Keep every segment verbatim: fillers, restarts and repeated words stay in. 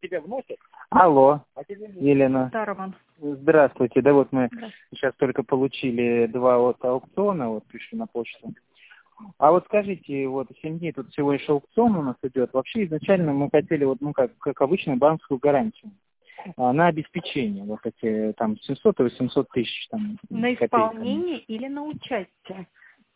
Алло, Елена. Да, Роман. Здравствуйте. Да вот мы Да. сейчас только получили два вот аукциона, вот пришли на почту. А вот скажите, вот семь дней тут всего лишь аукцион у нас идет. Вообще изначально мы хотели, вот, ну как, как обычно, банковскую гарантию а, на обеспечение. Вот эти там семьсот и восемьсот тысяч там. На копейками. исполнение или на участие?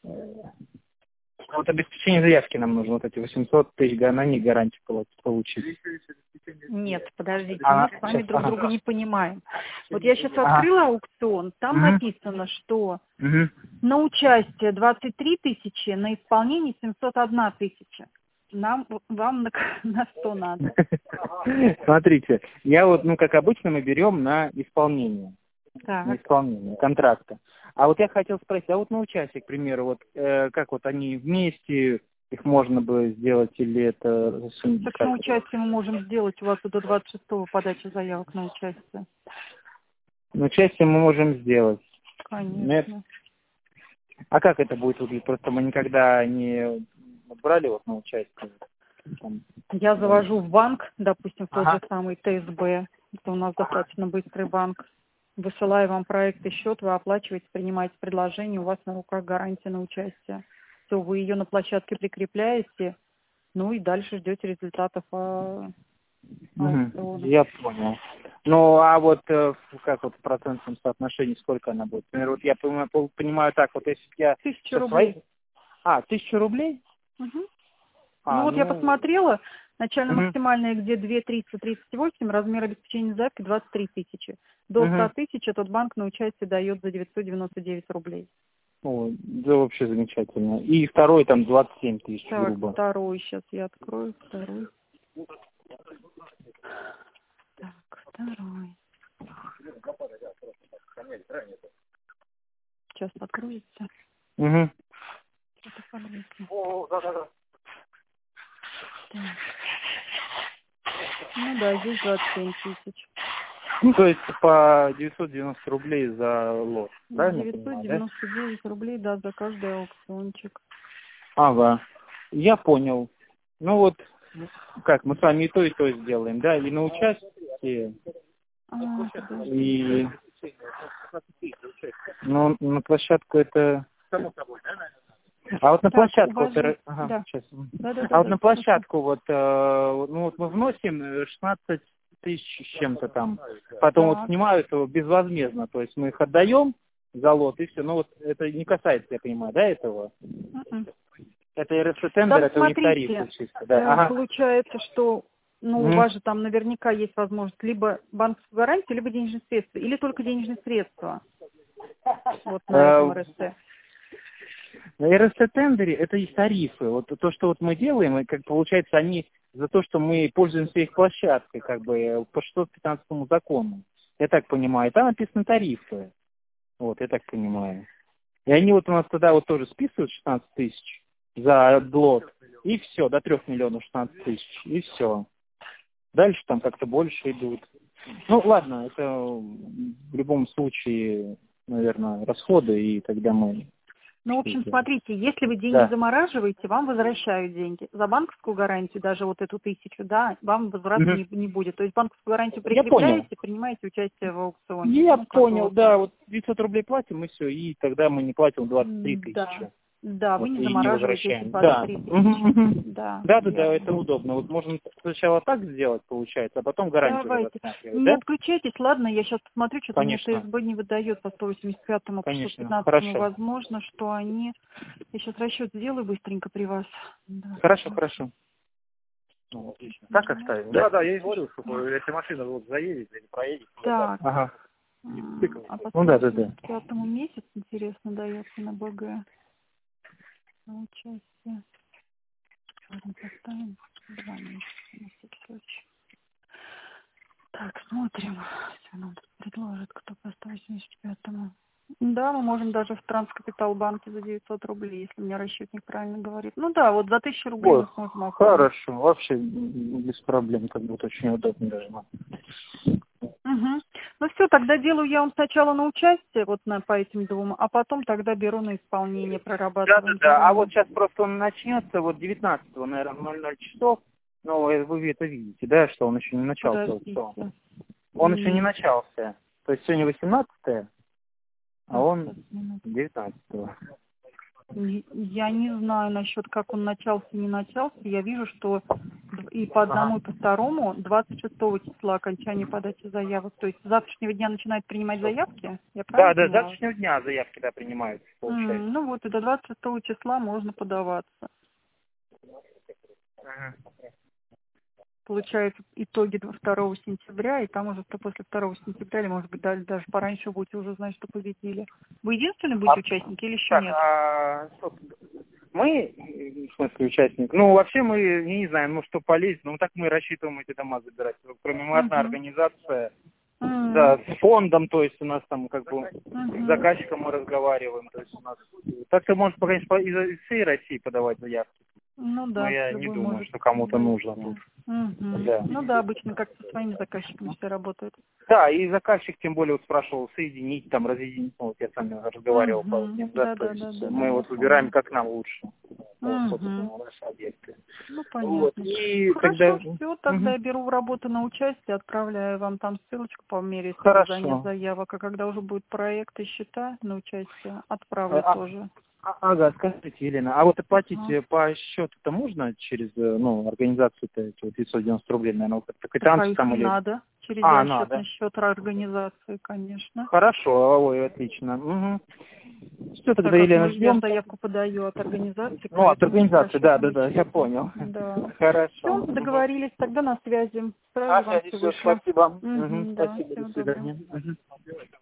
Вот обеспечение заявки нам нужно, вот эти восемьсот тысяч на них гарантию получить. Нет, подождите, А, мы с вами сейчас, друг ага. друга не понимаем. Вот я сейчас Ага. открыла аукцион, там Мгм. написано, что Мгм. на участие двадцать три тысячи, на исполнение семьсот одна тысяча. Нам, вам на, на сто надо. Смотрите, я вот, ну, как обычно, мы берем на исполнение, на Так. исполнение контракта. А вот я хотел спросить, а вот на участие, к примеру, вот э, как вот они вместе, их можно бы сделать или это... Так как на это? участие мы можем сделать у вас до двадцать шестого подача заявок на участие. На участие мы можем сделать. Нет? Конечно. А как это будет выглядеть? Просто мы никогда не брали вот на участие. Там. Я завожу в банк, допустим, в тот Ага. же самый ТСБ, это у нас достаточно быстрый банк, высылаю вам проект и счет, вы оплачиваете, принимаете предложение, у вас на руках гарантия на участие. Все, вы ее на площадке прикрепляете, ну и дальше ждете результатов а, аукциона. Я понял. Ну, а вот э, как вот в процентном соотношении, сколько она будет? Например, вот я понимаю, понимаю так, вот если я Тысяча со своей... рублей. А, тысячу рублей? Мгм. Ну А, вот я ну... посмотрела, начально Угу. максимальная где две триста тридцать восемь, размер обеспечения заявки двадцать три тысячи. До ста Угу. тысяч этот банк на участие дает за девятьсот девяносто девять рублей. О, да, вообще замечательно. И второй там двадцать семь тысяч, Так, грубо. второй сейчас я открою, второй. Так, второй. Сейчас откроется. Угу. Это подвесно. Так. Ну да, здесь двадцать семь тысяч. Ну, то есть по девятьсот девяносто рублей за лот, правильно я девятьсот понимаю, да? девяносто девять рублей, да, за каждый аукциончик. Ага, я понял. Ну вот, как, мы с вами и то, и то сделаем, да? И на участие, А, подожди. и... Ну, на площадку это... А вот на Так, у площадку, вас вот, же... ага, Да. сейчас. Да, да, А да, вот да, на слушай. площадку вот, э, ну вот мы вносим шестнадцать тысяч с чем-то там, потом вот Так. снимают его безвозмездно, то есть мы их отдаем за лот и все, ну вот это не касается, я понимаю, да, этого? М-м. Это эр эс тендер, Там это у них тарифы смотрите, чисто, да, э, ага. получается, что ну, у Мгм. вас же там наверняка есть возможность либо банковскую гарантию, либо денежные средства, или только денежные средства вот на этом Э, эр эс тэ. На эр эс тендере это есть тарифы. Вот то, что вот мы делаем, и как получается, они за то, что мы пользуемся их площадкой, как бы по шестьсот пятнадцатому закону. Я так понимаю. Там написаны тарифы. Вот, я так понимаю. И они вот у нас туда вот тоже списывают шестнадцать тысяч за лот. И все, до трех миллионов шестнадцать тысяч. И все. Дальше там как-то больше идут. Ну, ладно, это в любом случае, наверное, расходы, и тогда мы... Ну, в общем, смотрите, если вы деньги Да. замораживаете, вам возвращают деньги. За банковскую гарантию, даже вот эту тысячу, да, вам возврата Мгм. не, не будет. То есть банковскую гарантию Я понял. прикрепляете, принимаете участие в аукционе. Я Ну, как бы понял, вот да, так. вот девятьсот рублей платим, и все, и тогда мы не платим двадцать три М, Да. тысячи. Да, вы Вот, не и не замораживаете эти возвращаем. двадцать Да. три Мгм, тысячи. мгм. Да, Да, да, да, это верно. удобно. Вот можно сначала так сделать, получается, а потом гарантию уже Давайте. рассматривать, Не да? отключайтесь, ладно, я сейчас посмотрю, что-то мне Конечно, тэ эс бэ не выдает по сто восемьдесят пятому, по шестьсот конечно. пятнадцатому. Хорошо. Возможно, что они... Я сейчас расчет сделаю быстренько при вас. Да. Хорошо, хорошо. Ну, отлично. Так Нажимаю. оставим? Да, да, я и говорил, что если машина вот заедет или проедет, то так. Так. Ага. М, А по Ну да, да, да. сто восемьдесят пятому месяц, интересно, дается на бэ гэ. На участие. Ладно, поставим два месяца на всякий случай. Так, смотрим. Что нам тут предложит, кто по сто восемьдесят пятому. Да, мы можем даже в Транскапитал-банке за девятьсот рублей, если мне расчетник правильно говорит. Ну да, вот за тысячу рублей Ой, мы сможем оформить. хорошо, вообще без проблем, как будто очень удобно даже. Угу. Ну все, тогда делаю я вам сначала на участие, вот на, по этим двум, а потом тогда беру на исполнение, Да, да, прорабатываем да. А заранее. вот сейчас просто он начнется, вот девятнадцатого, наверное, ноль ноль часов. Ну, э, вы это видите, да, что он еще не начался. Вот что. Подождите. Он М, еще не начался. То есть сегодня восемнадцатое, а Так, он сейчас, минуту. девятнадцатого. Не- Я не знаю насчет, как он начался, не начался. Я вижу, что д- и по Ага. одному, и по второму двадцать шестого числа окончание подачи заявок. То есть с завтрашнего дня начинает принимать заявки? Я Да, правильно да, с поняла? завтрашнего дня заявки, да, принимаются, получается. М, ну вот, и до двадцать шестого числа можно подаваться. Ага. Получается, итоги до второго сентября, и там уже то после второго сентября, или, может быть, даже, даже пораньше будете уже знать, что победили. Вы единственный А, будете участник или еще так, нет? а что, мы, в смысле, участник, ну, вообще мы, я не знаю, ну, что полезть, ну, так мы рассчитываем эти дома забирать. Кроме мы одна Угу. организация, да, с фондом, то есть у нас там, как бы, с Угу. заказчиком мы разговариваем, то есть у нас, так-то можно, конечно, из из всей России подавать заявки, Ну но да, я не любой думаю, может что кому-то подать. нужно тут. Угу. Да. Ну да, обычно как со своими заказчиками все работают. Да, и заказчик, тем более, вот спрашивал, соединить, там, разъединить, ну, вот я с вами разговаривал по Угу. ним, да, Да, то да, да, есть да, да, мы я вот выбираем, помню. как нам лучше, вот, Угу. собственно, наши объекты. Ну Вот, понятно. и тогда... Хорошо, все, тогда Мгм. я беру в работу на участие, отправляю вам там ссылочку по мере содержания Хорошо. заявок, а когда уже будет проект и счета на участие, А- отправлю а- тоже. а- ага, скажите, Елена, а вот оплатить Ага. э, по счету-то можно через, э, ну, организацию-то, эти вот девятьсот девяносто рублей, наверное, вот как-то Так а квитанцию их там и или... надо через А, расчетный надо. счет организации, конечно. Хорошо, ой, отлично. Угу. Все, Так тогда, как Елена, мы, я ждем. заявку подаю от организации, Ну, от поэтому с организации, да, да, расчетного да, я счета. понял. Да. Хорошо. Все, Мгм. договорились, тогда на связи. Сразу А, вам связи, все все, вышло. спасибо. Мгм, Угу, да, спасибо, до всего доброго. свидания. Мгм.